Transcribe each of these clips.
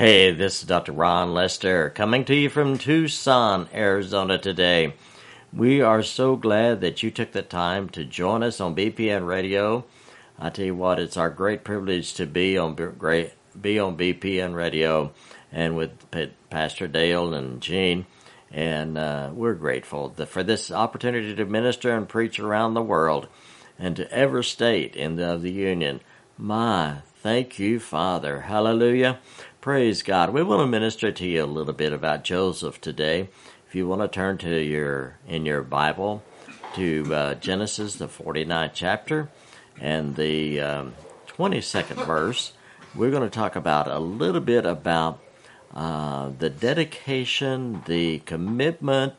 Hey, this is Dr. Ron Lester coming to you from Tucson, Arizona today. We are so glad that you took the time to join us on BPN Radio. I tell you what, it's our great privilege to be on BPN Radio and with Pastor Dale and Gene. And we're grateful for this opportunity to minister and preach around the world and to every state of the Union. Thank you, Father. Hallelujah. Praise God. We want to minister to you a little bit about Joseph today. If you want to turn to in your Bible to Genesis, the 49th chapter, and the 22nd verse, we're going to talk about a little bit about the dedication, the commitment,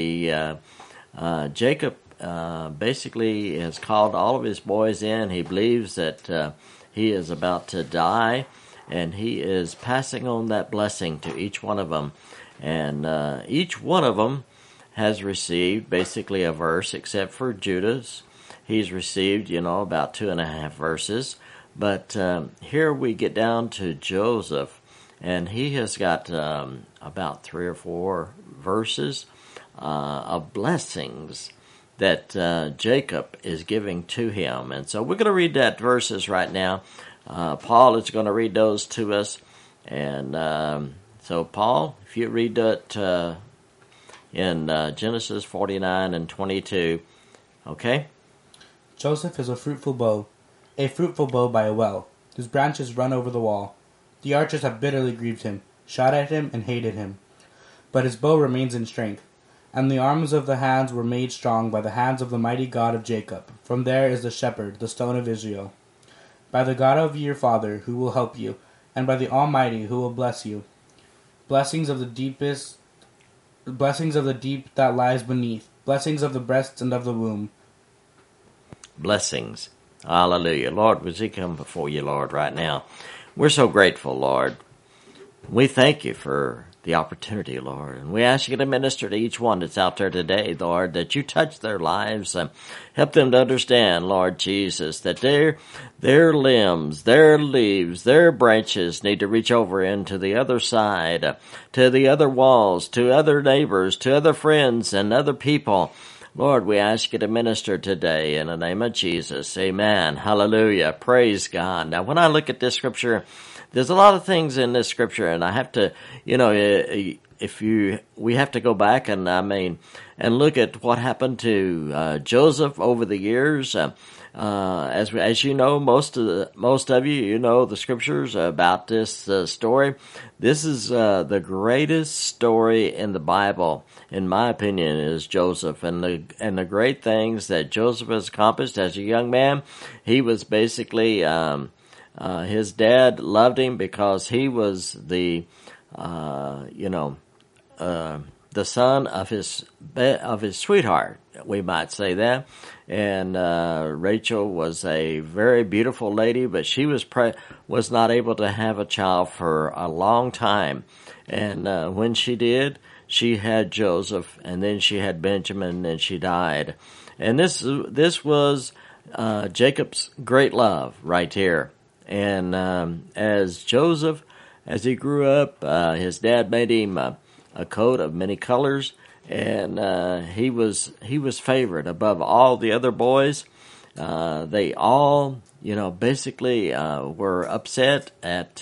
Jacob basically has called all of his boys in. He believes that he is about to die, and he is passing on that blessing to each one of them. And each one of them has received basically a verse, except for Judas. He's received, about 2.5 verses. But here we get down to Joseph, and he has got about 3 or 4 verses of blessings that Jacob is giving to him. And so we're going to read that verses right now. Paul is going to read those to us. And so, Paul, if you read that in Genesis 49 and 22, okay? Joseph is a fruitful bow by a well, whose branches run over the wall. The archers have bitterly grieved him, shot at him, and hated him. But his bow remains in strength, and the arms of the hands were made strong by the hands of the mighty God of Jacob. From there is the shepherd, the stone of Israel. By the God of your father, who will help you, and by the Almighty, who will bless you. Blessings of the deep that lies beneath, blessings of the breasts and of the womb. Blessings. Hallelujah. Lord, we come before you, Lord, right now. We're so grateful, Lord. We thank you for the opportunity, Lord. And we ask you to minister to each one that's out there today, Lord, that you touch their lives and help them to understand, Lord Jesus, that their limbs, their leaves, their branches need to reach over into the other side, to the other walls, to other neighbors, to other friends and other people. Lord, we ask you to minister today in the name of Jesus. Amen. Hallelujah. Praise God. Now, when I look at this scripture, there's a lot of things in this scripture, and I have to, we have to go back and look at what happened to Joseph over the years. As you know, most of you know the scriptures about this story. This is the greatest story in the Bible, in my opinion, is Joseph, and the great things that Joseph has accomplished as a young man. He was basically his dad loved him because he was the son of his sweetheart, we might say that. And Rachel was a very beautiful lady, but she was not able to have a child for a long time. And when she did, she had Joseph, and then she had Benjamin, and she died. And this was Jacob's great love right here. And as Joseph, as he grew up, his dad made him a coat of many colors, and he was favored above all the other boys. They all, basically were upset at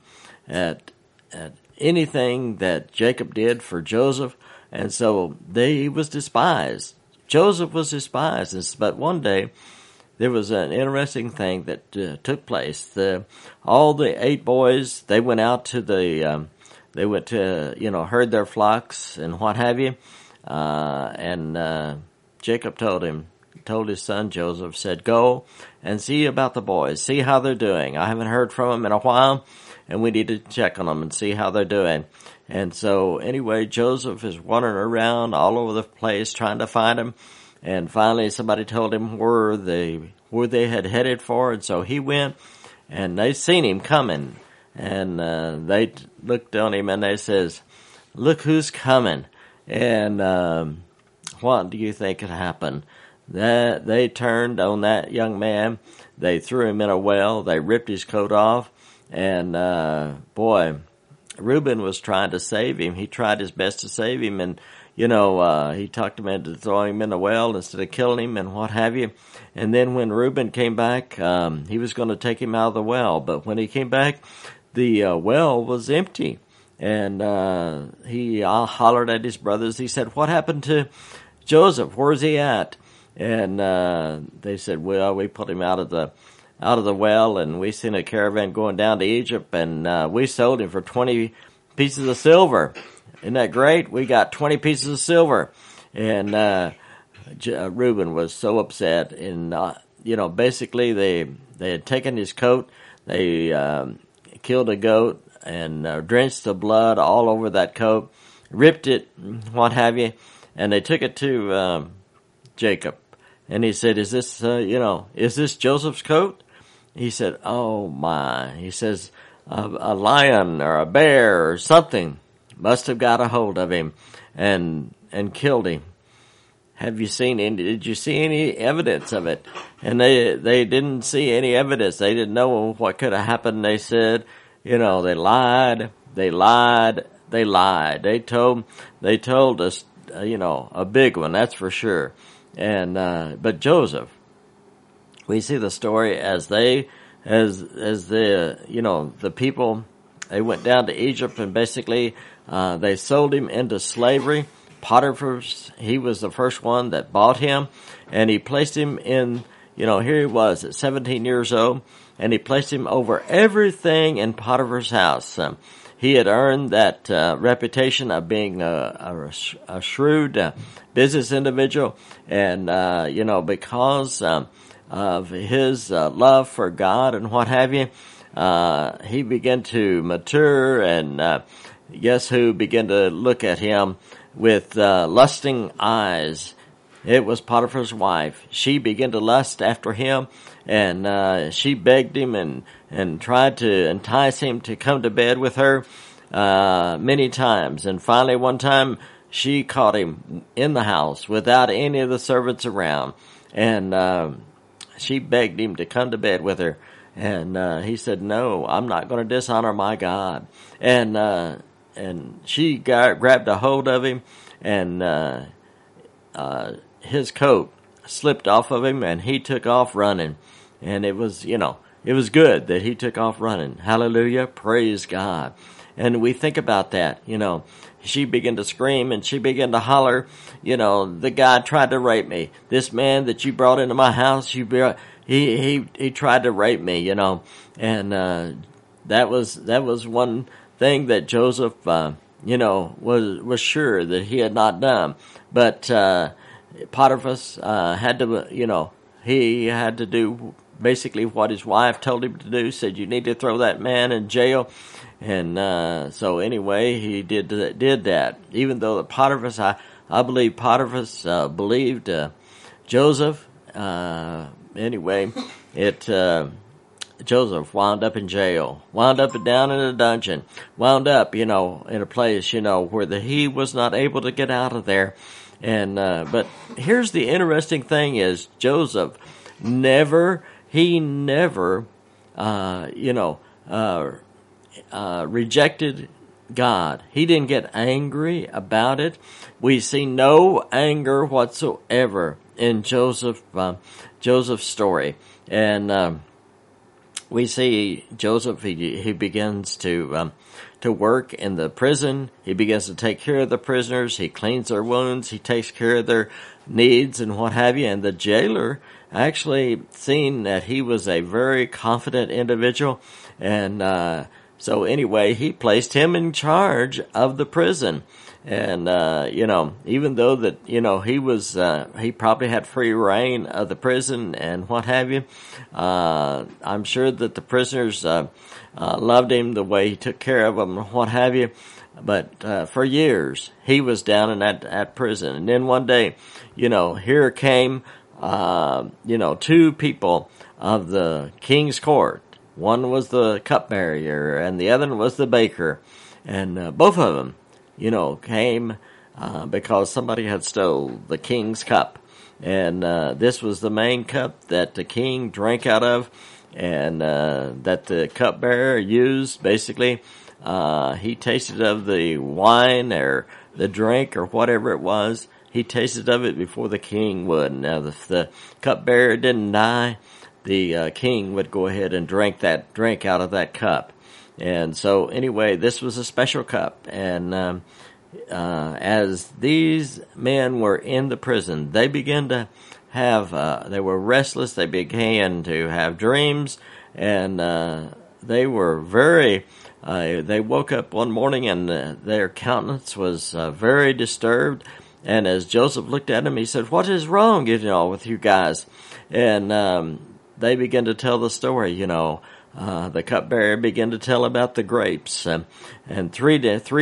anything that Jacob did for Joseph, and so he was despised. Joseph was despised, but one day there was an interesting thing that took place. All the 8 boys, they went out to herd their flocks and what have you. And Jacob told his son Joseph, said, go and see about the boys, see how they're doing. I haven't heard from them in a while, and we need to check on them and see how they're doing. And so anyway, Joseph is wandering around all over the place trying to find them. And finally, somebody told him where they had headed for, and so he went, and they seen him coming, and they looked on him, and they says, "Look who's coming!" And what do you think had happened? That they turned on that young man, they threw him in a well, they ripped his coat off, and Reuben was trying to save him. He tried his best to save him, and he talked him into throwing him in a well instead of killing him and what have you. And then when Reuben came back, he was going to take him out of the well. But when he came back, the well was empty. And he hollered at his brothers. He said, "What happened to Joseph? Where's he at?" And they said, "Well, we put him out of the well, and we seen a caravan going down to Egypt, and we sold him for 20 pieces of silver. Isn't that great? We got 20 pieces of silver." And Reuben was so upset, and basically they had taken his coat, they killed a goat and drenched the blood all over that coat, ripped it, what have you, and they took it to Jacob, and he said, "Is this is this Joseph's coat?" He said, "Oh my," he says, "a lion or a bear or something must have got a hold of him and killed him. Did you see any evidence of it?" And they didn't see any evidence. They didn't know what could have happened. They said, they lied. They told us, a big one, that's for sure. And, but Joseph, we see the story as the people, they went down to Egypt, and basically, they sold him into slavery. Potiphar, he was the first one that bought him, and he placed him in, here he was at 17 years old, and he placed him over everything in Potiphar's house. He had earned that reputation of being a shrewd business individual, and because of his love for God and what have you, he began to mature, and guess who began to look at him with lusting eyes? It was Potiphar's wife. She began to lust after him, and she begged him and tried to entice him to come to bed with her many times. And finally, one time, she caught him in the house without any of the servants around, and she begged him to come to bed with her. And he said, "No, I'm not going to dishonor my God." And she grabbed a hold of him, and his coat slipped off of him, and he took off running. And it was good that he took off running. Hallelujah. Praise God. And we think about that, she began to scream and she began to holler, "The guy tried to rape me. This man that you brought into my house, he tried to rape me," and that was one thing that Joseph, was sure that he had not done. But Potiphar had to, he had to do basically what his wife told him to do. Said, "You need to throw that man in jail." And so anyway, he did that. Even though Potiphar, I believe Potiphar believed Joseph. Anyway, Joseph wound up in jail, wound up down in a dungeon, wound up, in a place, where he was not able to get out of there. And but here's the interesting thing is Joseph never rejected God. He didn't get angry about it. We see no anger whatsoever in Joseph's story. And we see Joseph, he begins to work in the prison. He begins to take care of the prisoners. He cleans their wounds. He takes care of their needs and what have you. And the jailer actually seen that he was a very confident individual. And so anyway, he placed him in charge of the prison. And, even though that, he was, he probably had free reign of the prison and what have you, I'm sure that the prisoners, loved him the way he took care of them and what have you. But, for years, he was down in that prison. And then one day, here came, two people of the king's court. One was the cupbearer and the other was the baker. And, both of them, came because somebody had stole the king's cup. And this was the main cup that the king drank out of, and that the cupbearer used basically he tasted of the wine or the drink or whatever it was. He tasted of it before the king would. Now, if the cupbearer didn't die, the king would go ahead and drink out of that cup. And so, anyway, this was a special cup. And as these men were in the prison, they began to they were restless. They began to have dreams, and they were they woke up one morning and their countenance was very disturbed. And as Joseph looked at him, he said, "What is wrong, with you guys?" And they began to tell the story, the cupbearer began to tell about the grapes, and three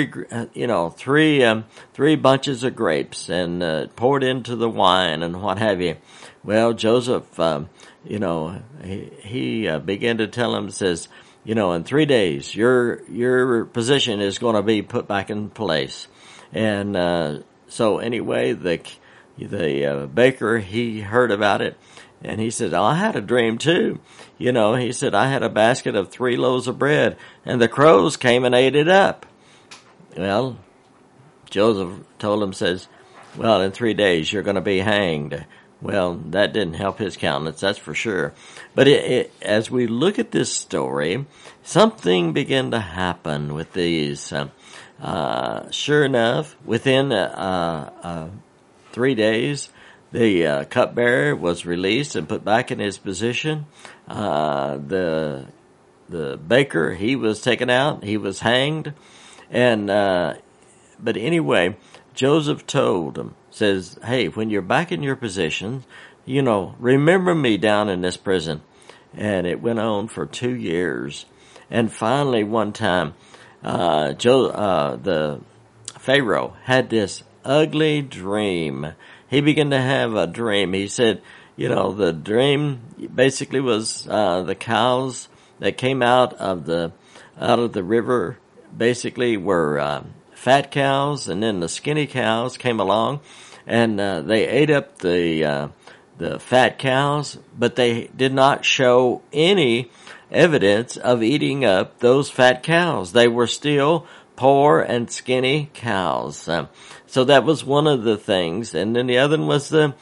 bunches of grapes, and poured into the wine and what have you. Well, Joseph, he began to tell him, says, in 3 days, your position is going to be put back in place. And so anyway, the baker, he heard about it. And he said, I had a dream too. He said, I had a basket of 3 loaves of bread, and the crows came and ate it up. Well, Joseph told him, says, well, in 3 days you're going to be hanged. Well, that didn't help his countenance, that's for sure. But as we look at this story, something began to happen with these. Sure enough, within 3 days, the cupbearer was released and put back in his position. The baker, he was taken out. He was hanged. And but anyway, Joseph told him, says, hey, when you're back in your position, remember me down in this prison. And it went on for 2 years. And finally, one time, the Pharaoh had this ugly dream. He began to have a dream. He said, the dream basically was the cows that came out of the river basically were fat cows, and then the skinny cows came along, and they ate up the fat cows, but they did not show any evidence of eating up those fat cows. They were still poor and skinny cows. So that was one of the things, and then the other one was the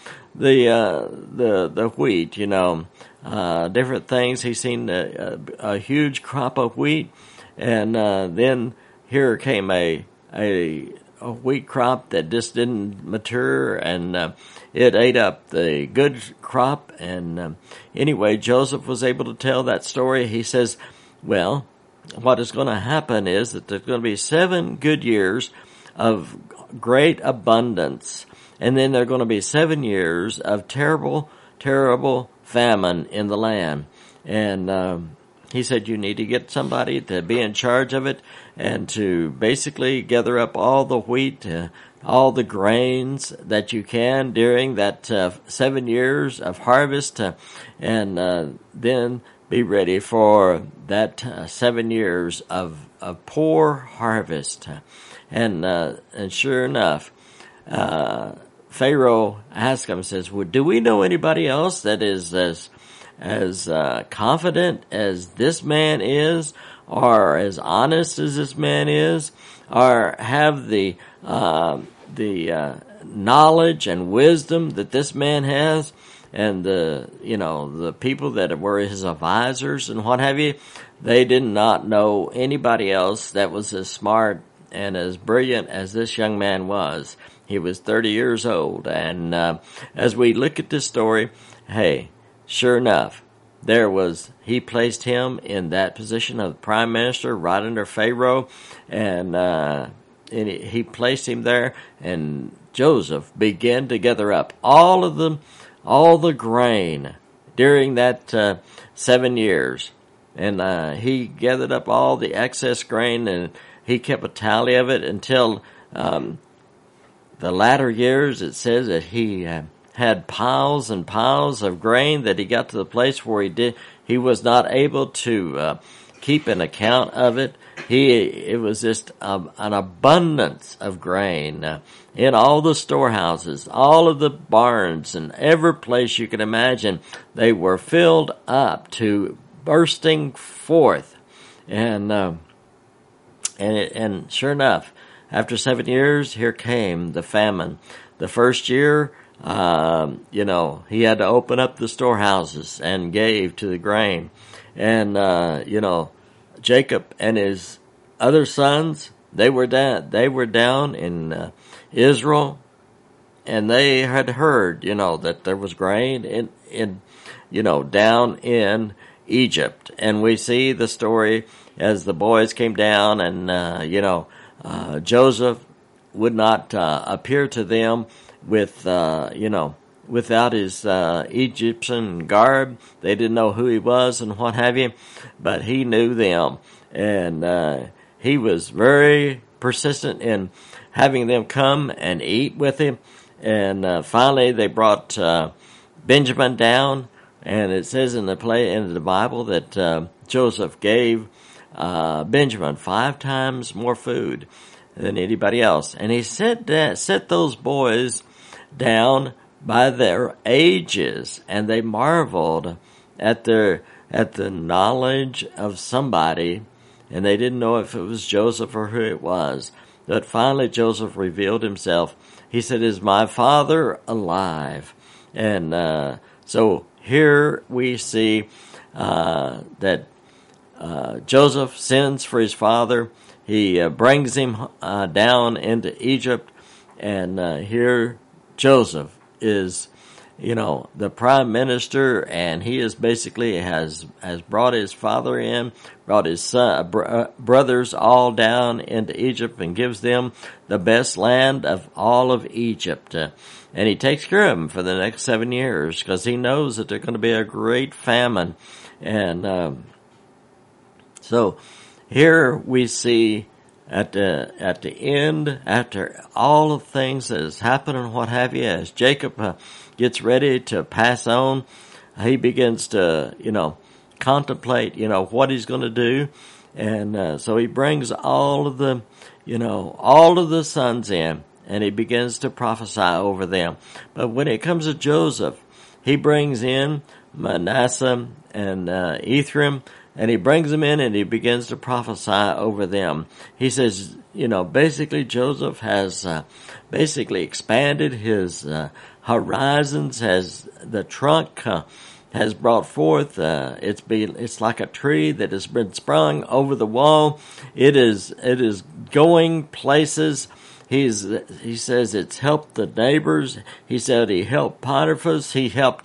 wheat. Different things. He seen a huge crop of wheat, and then here came a wheat crop that just didn't mature, and it ate up the good crop. And anyway, Joseph was able to tell that story. He says, well, what is going to happen is that there's going to be 7 good years of great abundance, and then there are going to be 7 years of terrible, terrible famine in the land. And he said you need to get somebody to be in charge of it and to basically gather up all the wheat, all the grains that you can during that 7 years of harvest, and then be ready for that 7 years of poor harvest. And sure enough, Pharaoh asked him, says, well, do we know anybody else that is as confident as this man is, or as honest as this man is, or have the knowledge and wisdom that this man has? And the people that were his advisors and what have you, they did not know anybody else that was as smart and as brilliant as this young man was. He was 30 years old. And as we look at this story, hey, sure enough, he placed him in that position of prime minister right under Pharaoh, and he placed him there, and Joseph began to gather up all the grain during that 7 years. And he gathered up all the excess grain, and he kept a tally of it until the latter years. It says that he had piles and piles of grain, that he got to the place where he was not able to keep an account of it. It was just an abundance of grain in all the storehouses, all of the barns, and every place you can imagine. They were filled up to bursting forth. And And sure enough, after 7 years, here came the famine. The first year, he had to open up the storehouses and gave to the grain. And, Jacob and his other sons, they were down in Israel, and they had heard, that there was grain down in Egypt. And we see the story as the boys came down and, Joseph would not appear to them with, without his Egyptian garb. They didn't know who he was and what have you, but he knew them. And he was very persistent in having them come and eat with him. And finally they brought Benjamin down, and it says in the Bible that Joseph gave Benjamin 5 times more food than anybody else. And he set those boys down by their ages, and they marveled at the knowledge of somebody, and they didn't know if it was Joseph or who it was. But finally Joseph revealed himself. He said, "Is my father alive?" And so here we see that Joseph sends for his father. He brings him down into Egypt, and here Joseph is, the prime minister, and he is basically has brought his father in, brought his brothers all down into Egypt, and gives them the best land of all of Egypt. And he takes care of them for the next 7 years, because he knows that there's going to be a great famine. And so here we see at the end, after all of things that has happened and what have you, as Jacob gets ready to pass on, he begins to, contemplate, what he's going to do. And so he brings all of the sons in, and he begins to prophesy over them. But when it comes to Joseph, he brings in Manasseh and Ephraim, and he brings them in and he begins to prophesy over them. He says, basically Joseph has basically expanded his horizons, has the trunk has brought forth. It's like a tree that has been sprung over the wall. It is going places. He says it's helped the neighbors. He said he helped Potiphar's. He helped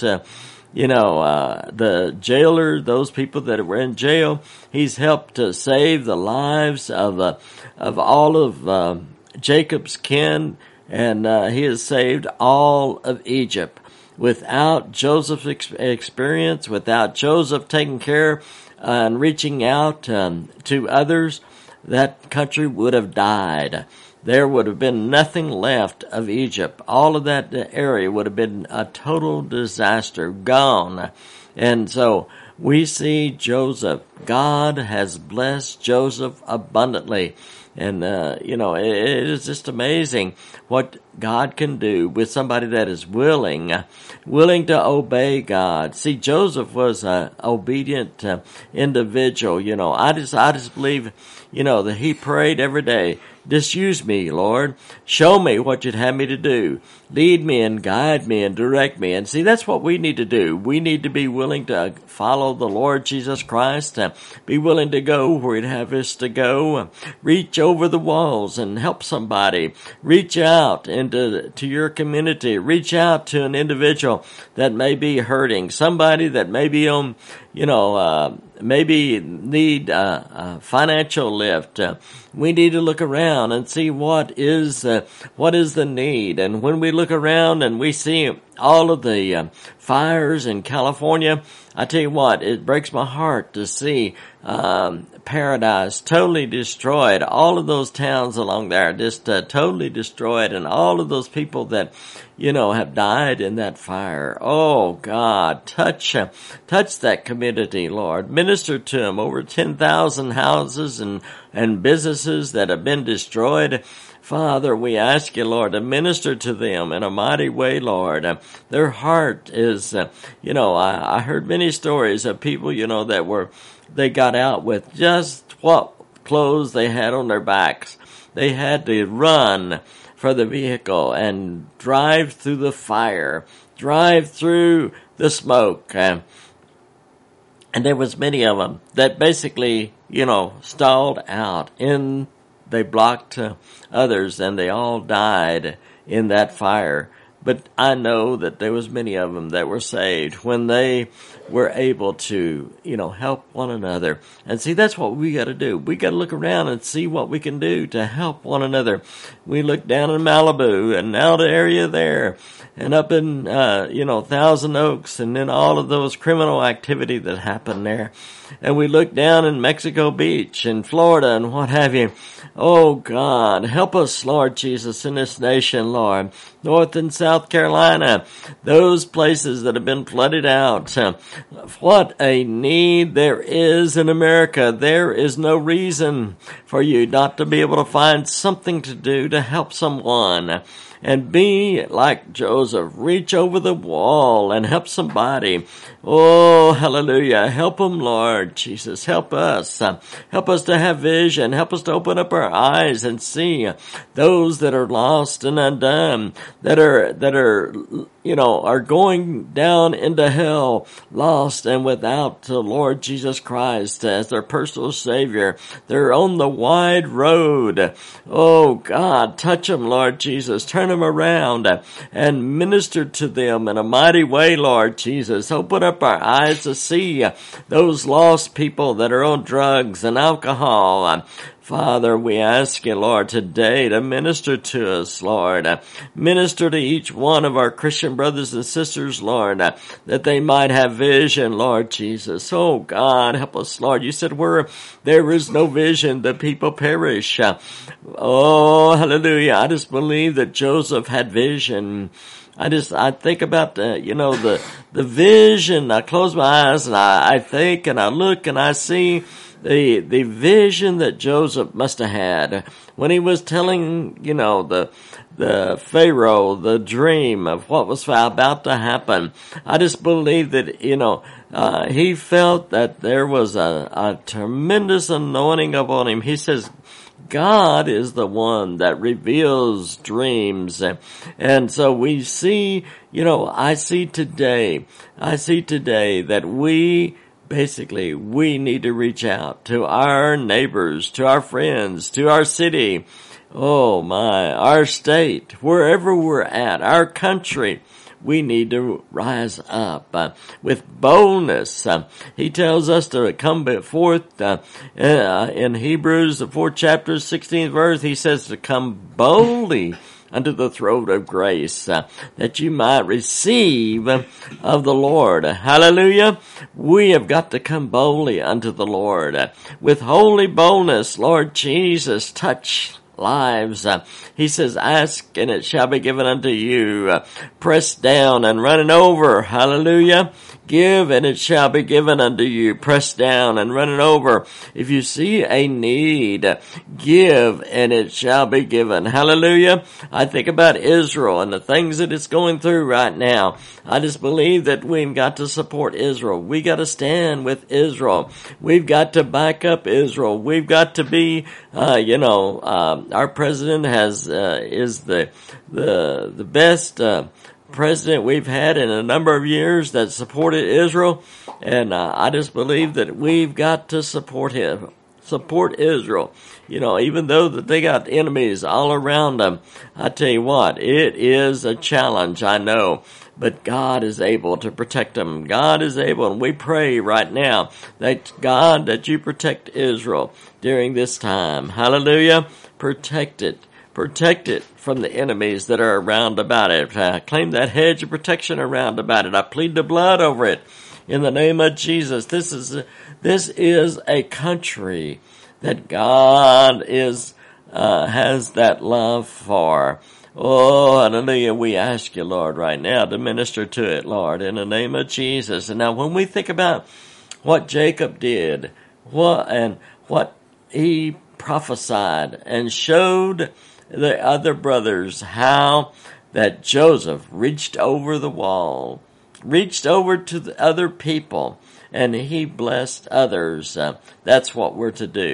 the jailer, those people that were in jail. He's helped to save the lives of all of Jacob's kin, and he has saved all of Egypt. Without Joseph's experience, without Joseph taking care and reaching out to others, that country would have died. There would have been nothing left of Egypt. All of that area would have been a total disaster, gone. And so we see Joseph. God has blessed Joseph abundantly. And, it is just amazing what God can do with somebody that is willing to obey God. See, Joseph was an obedient individual. I just believe, that he prayed every day. Just use me, Lord. Show me what you'd have me to do. Lead me and guide me and direct me. And see, that's what we need to do. We need to be willing to follow the Lord Jesus Christ. Be willing to go where he'd have us to go. Reach over the walls and help somebody. Reach out to your community. Reach out to an individual that may be hurting. Somebody that may be on, maybe need a financial lift. We need to look around and see what is the need. And when we look around and we see all of the fires in California, I tell you what, it breaks my heart to see Paradise totally destroyed. All of those towns along there just totally destroyed, and all of those people that have died in that fire. Oh God, touch that community, Lord. Minister to them. Over 10,000 houses and businesses that have been destroyed. Father, we ask you, Lord, to minister to them in a mighty way, Lord. Their heart is, I heard many stories of people, that they got out with just clothes they had on their backs. They had to run for the vehicle and drive through the fire, drive through the smoke. And there was many of them that basically, stalled out. They blocked others, and they all died in that fire. But I know that there was many of them that were saved when they were able to, help one another. And see, that's what we got to do. We got to look around and see what we can do to help one another. We look down in Malibu and out the area there and up in, Thousand Oaks and then all of those criminal activity that happened there. And we look down in Mexico Beach and Florida and what have you. Oh, God, help us, Lord Jesus, in this nation, Lord. North and South Carolina, those places that have been flooded out. What a need there is in America. There is no reason for you not to be able to find something to do to help someone. And be like Joseph, reach over the wall and help somebody. Oh, hallelujah. Help them, Lord Jesus. Help us. Help us to have vision. Help us to open up our eyes and see those that are lost and undone, that are going down into hell, lost and without the Lord Jesus Christ as their personal Savior. They're on the wide road. Oh, God, touch them, Lord Jesus. Turn them around and minister to them in a mighty way, Lord Jesus. Open up our eyes to see those lost people that are on drugs and alcohol. Father, we ask you, Lord, today to minister to us, Lord. Minister to each one of our Christian brothers and sisters, Lord, that they might have vision, Lord Jesus. Oh, God, help us, Lord. You said where there is no vision, the people perish. Oh, hallelujah. I just believe that Joseph had vision. I think about the vision. I close my eyes and I think and I look and I see the vision that Joseph must have had when he was telling, the Pharaoh the dream of what was about to happen. I just believe that, he felt that there was a tremendous anointing upon him. He says, God is the one that reveals dreams. And so we see, I see today that we need to reach out to our neighbors, to our friends, to our city. Oh my, our state, wherever we're at, our country. We need to rise up with boldness. He tells us to come forth in Hebrews, the 4th chapter, 16th verse. He says to come boldly unto the throne of grace, that you might receive of the Lord. Hallelujah. We have got to come boldly unto the Lord with holy boldness. Lord Jesus, touch lives. He says, ask and it shall be given unto you. Pressed down and running over. Hallelujah. Give and it shall be given unto you. Pressed down and running over. If you see a need, give and it shall be given. Hallelujah. I think about Israel and the things that it's going through right now. I just believe that we've got to support Israel. We got to stand with Israel. We've got to back up Israel. We've got to be, our president is the best president we've had in a number of years that supported Israel, and I just believe that we've got to support him, support Israel. Even though that they got enemies all around them, I tell you what, it is a challenge, I know. But God is able to protect them. God is able, and we pray right now that God, that you protect Israel during this time. Hallelujah. Protect it. Protect it from the enemies that are around about it. I claim that hedge of protection around about it. I plead the blood over it in the name of Jesus. This is a country that God has that love for. Oh, hallelujah. We ask you, Lord, right now to minister to it, Lord, in the name of Jesus. And now when we think about what Jacob did, what he prophesied and showed the other brothers how that Joseph reached over the wall, reached over to the other people, and he blessed others. That's what we're to do.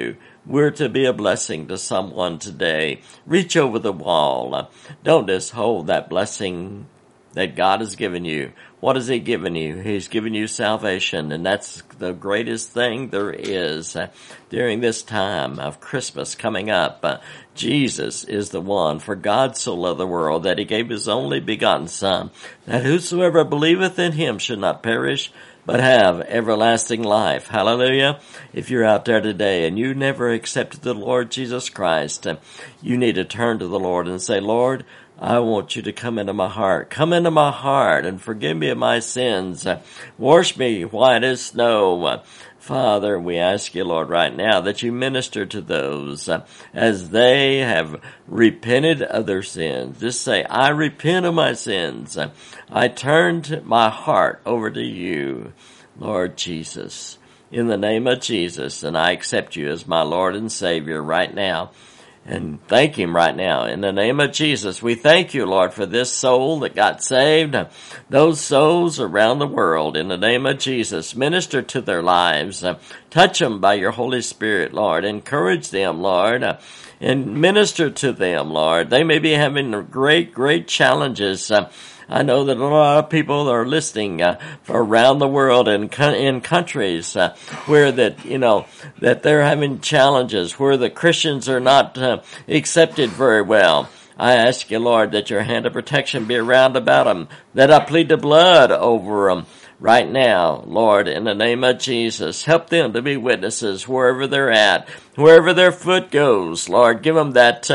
we're to be a blessing to someone today. Reach over the wall. Don't just hold that blessing that God has given you. What has He given you? He's given you salvation, and that's the greatest thing there is during this time of Christmas coming up. Jesus is the one. For God so loved the world that He gave His only begotten Son, that whosoever believeth in Him should not perish, but have everlasting life. Hallelujah. If you're out there today and you never accepted the Lord Jesus Christ, you need to turn to the Lord and say, Lord, I want you to come into my heart. Come into my heart and forgive me of my sins. Wash me white as snow. Father, we ask you, Lord, right now that you minister to those as they have repented of their sins. Just say, I repent of my sins. I turned my heart over to you, Lord Jesus, in the name of Jesus, and I accept you as my Lord and Savior right now. And thank Him right now. In the name of Jesus, we thank you, Lord, for this soul that got saved. Those souls around the world, in the name of Jesus, minister to their lives. Touch them by your Holy Spirit, Lord. Encourage them, Lord, and minister to them, Lord. They may be having great challenges. I know that a lot of people are listening around the world and in countries where that they're having challenges, where the Christians are not accepted very well. I ask you, Lord, that your hand of protection be around about them, that I plead the blood over them right now, Lord, in the name of Jesus. Help them to be witnesses wherever they're at, wherever their foot goes, Lord. Give them that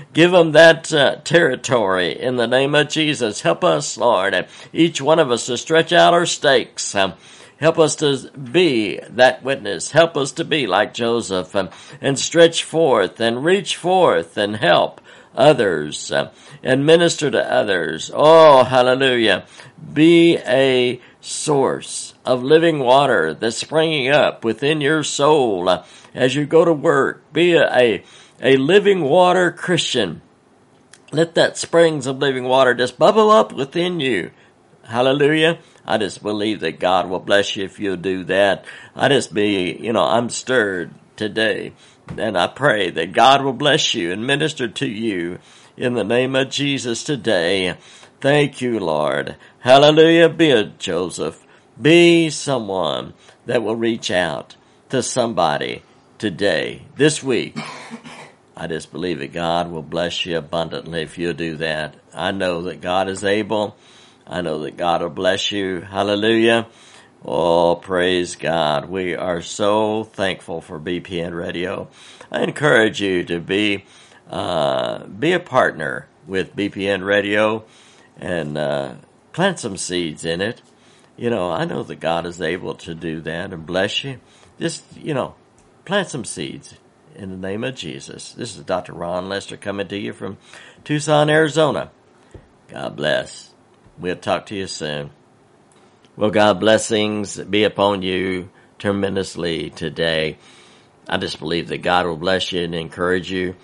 territory in the name of Jesus. Help us, Lord, each one of us to stretch out our stakes. Help us to be that witness. Help us to be like Joseph and stretch forth and reach forth and help others and minister to others. Oh, hallelujah. Be a source of living water that's springing up within your soul as you go to work. Be a living water Christian. Let that springs of living water just bubble up within you. Hallelujah. I just believe that God will bless you if you'll do that. I'm stirred today, and I pray that God will bless you and minister to you in the name of Jesus today. Thank you, Lord. Hallelujah. Be a Joseph. Be someone that will reach out to somebody today, this week. I just believe that God will bless you abundantly if you'll do that. I know that God is able. I know that God will bless you. Hallelujah. Oh, praise God. We are so thankful for BPN Radio. I encourage you to be a partner with BPN Radio and plant some seeds in it. I know that God is able to do that and bless you. Just, plant some seeds in the name of Jesus. This is Dr. Ron Lester coming to you from Tucson, Arizona. God bless. We'll talk to you soon. Well, God blessings be upon you tremendously today. I just believe that God will bless you and encourage you.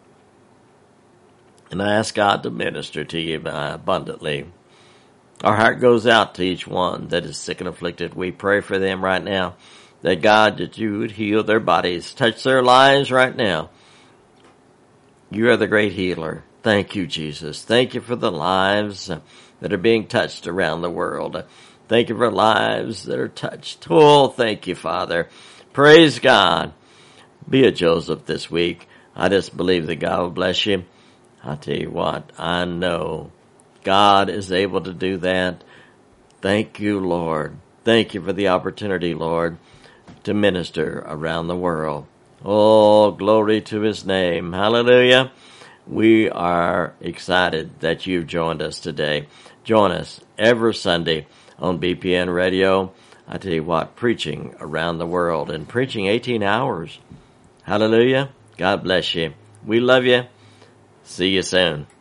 And I ask God to minister to you abundantly. Our heart goes out to each one that is sick and afflicted. We pray for them right now, that God, that you would heal their bodies, touch their lives right now. You are the great healer. Thank you, Jesus. Thank you for the lives that are being touched around the world. Thank you for lives that are touched. Oh, thank you, Father. Praise God. Be a Joseph this week. I just believe that God will bless you. I'll tell you what, I know God is able to do that. Thank you, Lord. Thank you for the opportunity, Lord, to minister around the world. Oh, glory to His name. Hallelujah. We are excited that you've joined us today. Join us every Sunday on BPN Radio. I tell you what, preaching around the world and preaching 18 hours. Hallelujah. God bless you. We love you. See you soon.